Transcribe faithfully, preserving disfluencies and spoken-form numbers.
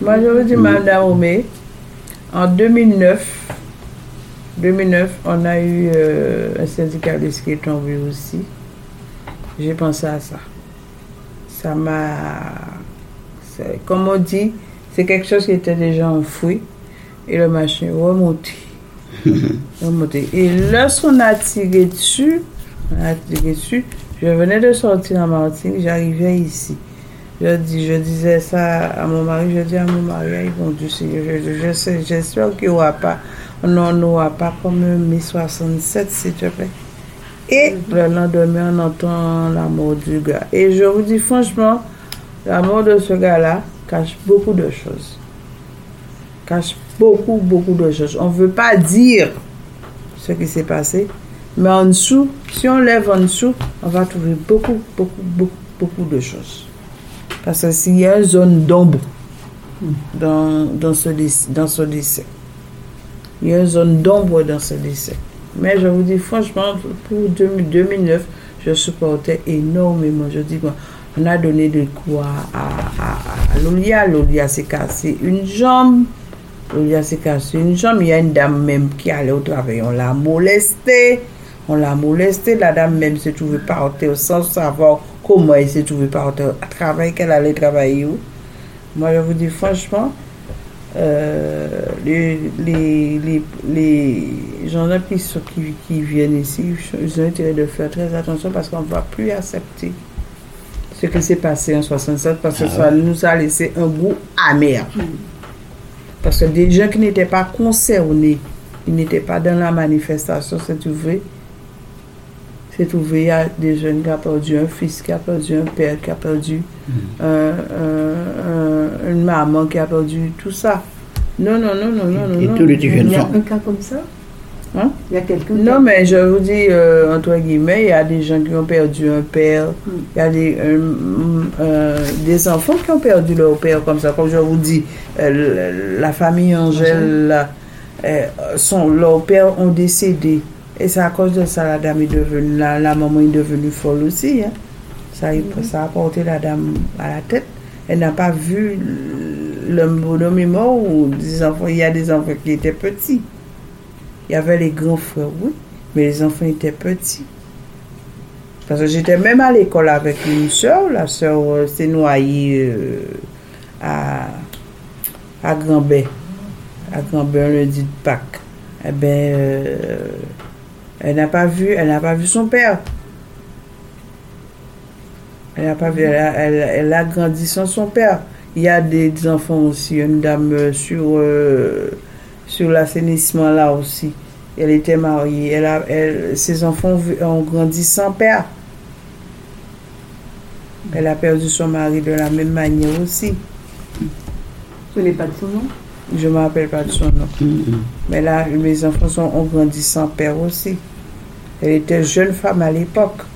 Moi, je vous dis, Madame Omé, en deux mille neuf, deux mille neuf, on a eu euh, un syndicaliste qui est tombé aussi. J'ai pensé à ça. Ça m'a... Comme on dit, c'est quelque chose qui était déjà enfoui. Et le machin remonté. remonté. Et lorsqu'on a tiré dessus, on a tiré dessus, je venais de sortir en Martinique, j'arrivais ici. Je, dis, je disais ça à mon mari, je dis à mon mari, ils vont Dieu Seigneur, je, je, je sais, j'espère qu'il n'y aura pas, on n'aura pas comme mai soixante-sept, s'il te plaît. Et mm-hmm. le lendemain, on entend la mort du gars. Et je vous dis franchement, la mort de ce gars-là cache beaucoup de choses. Cache beaucoup, beaucoup de choses. On ne veut pas dire ce qui s'est passé, mais en dessous, si on lève en dessous, on va trouver beaucoup, beaucoup, beaucoup, beaucoup de choses. Parce que s'il y a une zone d'ombre dans, dans, ce, dans ce décès, il y a une zone d'ombre dans ce décès. Mais je vous dis franchement, pour deux mille neuf, je supportais énormément. Je dis, on a donné des coups à, à, à, à Lolia. Lolia s'est cassé une jambe. Lolia s'est cassé une jambe. Il y a une dame même qui allait au travail. On l'a molestée. On l'a molestée. La dame même s'est trouvée par terre sans savoir comment elle s'est trouvée par terre à travailler, qu'elle allait travailler où. Moi, je vous dis franchement, euh, les, les, les, les gens qui, qui, qui viennent ici, ils ont intérêt de faire très attention parce qu'on ne va plus accepter ce qui s'est passé en soixante-sept parce que ah, ça nous a laissé un goût amer. Parce que des gens qui n'étaient pas concernés, ils n'étaient pas dans la manifestation, c'est trouvé. C'est trouvé, il y a des jeunes qui ont perdu un fils, qui a perdu un père, qui a perdu mm. un, un, un, une maman, qui a perdu tout ça. Non, non, non, non, non, et non. Tous les non. jeunes il y a sont... un cas comme ça? Hein? Il y a quelqu'un Non, qui... mais je vous dis, euh, entre guillemets, il y a des gens qui ont perdu un père, mm. il y a des, euh, euh, des enfants qui ont perdu leur père comme ça. Comme je vous dis, euh, la famille Angèle, là, euh, son, leurs pères ont décédé. Et c'est à cause de ça la dame est devenue, la, la maman est devenue folle aussi. Hein. Ça, mm-hmm. ça a porté la dame à la tête. Elle n'a pas vu le bonhomme est mort ou des enfants. Il y a des enfants qui étaient petits. Il y avait les grands frères, oui, mais les enfants étaient petits. Parce que j'étais même à l'école avec une soeur. La soeur euh, s'est noyée euh, à, à Grand-Bay. À Grand-Bay, un lundi de Pâques. Eh bien, euh, elle n'a pas vu, elle n'a pas vu son père. Elle n'a pas vu, elle a, elle, elle a grandi sans son père. Il y a des, des enfants aussi, une dame sur, euh, sur l'assainissement là aussi. Elle était mariée. Elle a, elle, ses enfants ont grandi sans père. Elle a perdu son mari de la même manière aussi. Ce n'est pas de son nom? Je ne me rappelle pas de son nom. Mm-hmm. Mais là, mes enfants sont, ont grandi sans père aussi. Elle était jeune femme à l'époque.